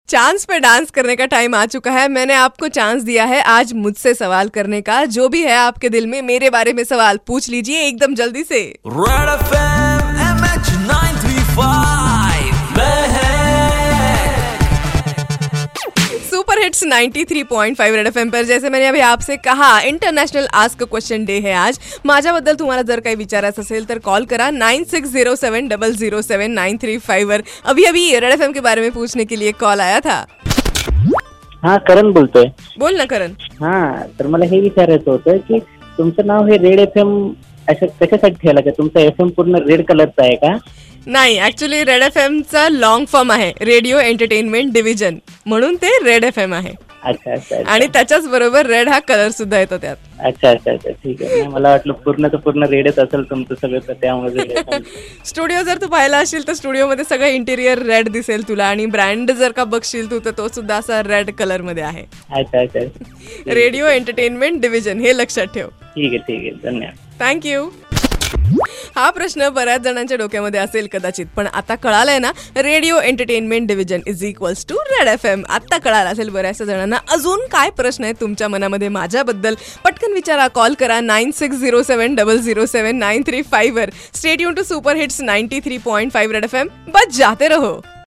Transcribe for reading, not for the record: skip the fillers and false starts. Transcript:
Chance पे dance करने का time आ चुका है। मैंने आपको चांस दिया है आज मुझसे सवाल करने का। जो भी है आपके दिल में मेरे बारे में सवाल पूछ लीजिए एकदम जल्दी से। रेड एफएम MH 935 में है। सुपर हिट्स 93.5 रेड एफएम पर जैसे मैंने अभी आपसे कहा इंटरनॅशनल आस्क क्वेश्चन डे है आज। माझ्याबद्दल तुम्हाला जर काही विचारायचं असेल तर कॉल करा 9607007935 वर। अभी अभी रेड एफएम के बारे में पूछने के लिए कॉल आया था। हा करण बोलतोय। बोल ना करण। हा तर मला हे विचारायचं होतं की तुमचं नाव हे रेड FM असं कशासाठी ठेवलं का? तुमचा FM पूर्ण रेड कलरचा आहे का? नाही, ऍक्च्युली रेड एफएम चा लॉंग फॉर्म आहे रेडिओ एंटरटेनमेंट डिव्हिजन, म्हणून ते रेड एफएम आहे। अच्छा अच्छा अच्छा. आणि त्याच्याच बरोबर रेड हा कलर सुद्धा येतो त्यात। अच्छा अच्छा अच्छा ठीक आहे. नाही, मला वाटलं पूर्ण रेडच असेल तुमचं सगळं, तर त्यामुळे Red FM. स्टुडिओ जर तू पाहिला असेल तर स्टुडिओमध्ये सगळं इंटिरियर रेड दिसेल तुला, आणि ब्रँड जर का बघशील तू तर तो सुद्धा असा रेड कलर मध्ये आहे। अच्छा अच्छा. रेडिओ एंटरटेनमेंट डिव्हिजन हे लक्षात ठेव। ठीक आहे धन्यवाद. थँक्यू। हा प्रश्न बऱ्याच जणांच्या डोक्यामध्ये असेल कदाचित, पण आता कळालंय ना radio entertainment division is equals to red FM। आता कळालं असेल बऱ्याचशा जणांना। अजून काय प्रश्न आहे तुमच्या मनामध्ये माझ्याबद्दल पटकन विचारा, कॉल करा 9607007935 वर। Stay tune to super hits 93.5 red FM, बस जाते रहो।